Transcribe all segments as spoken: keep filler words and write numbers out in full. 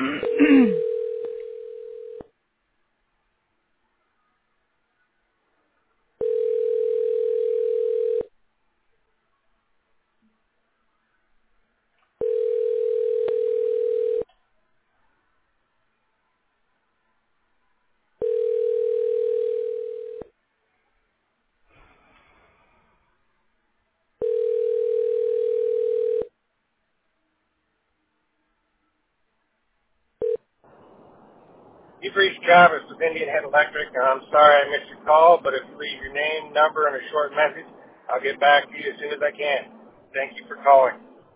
You've reached Travis with Indian Head Electric, and I'm sorry I missed your call, but if you leave your name, number, and a short message, I'll get back to you as soon as I can. Thank you for calling.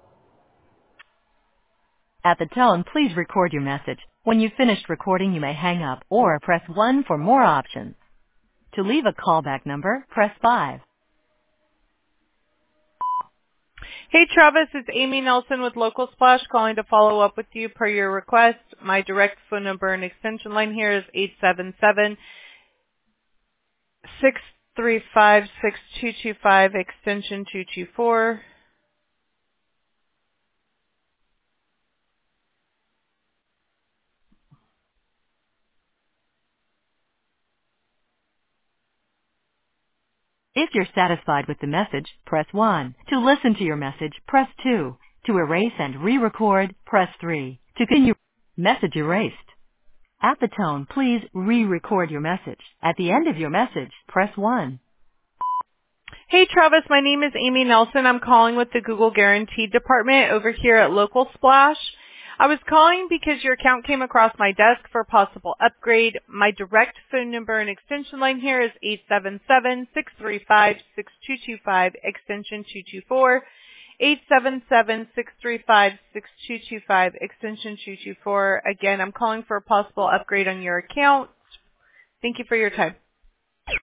At the tone, please record your message. When you've finished recording, you may hang up or press one for more options. To leave a callback number, press five. Hey Travis, it's Amy Nelson with Local Splash calling to follow up with you per your request. My direct phone number and extension line here is eight seven seven, six three five, six two two five, extension two two four. If you're satisfied with the message, press one. To listen to your message, press two. To erase and re-record, press three. To continue, message erased. At the tone, please re-record your message. At the end of your message, press one. Hey Travis, my name is Amy Nelson. I'm calling with the Google Guaranteed Department over here at Local Splash. I was calling because your account came across my desk for a possible upgrade. My direct phone number and extension line here is eight seven seven, six three five, six two two five, extension two two four. eight seven seven, six three five, six two two five, extension two two four. Again, I'm calling for a possible upgrade on your account. Thank you for your time.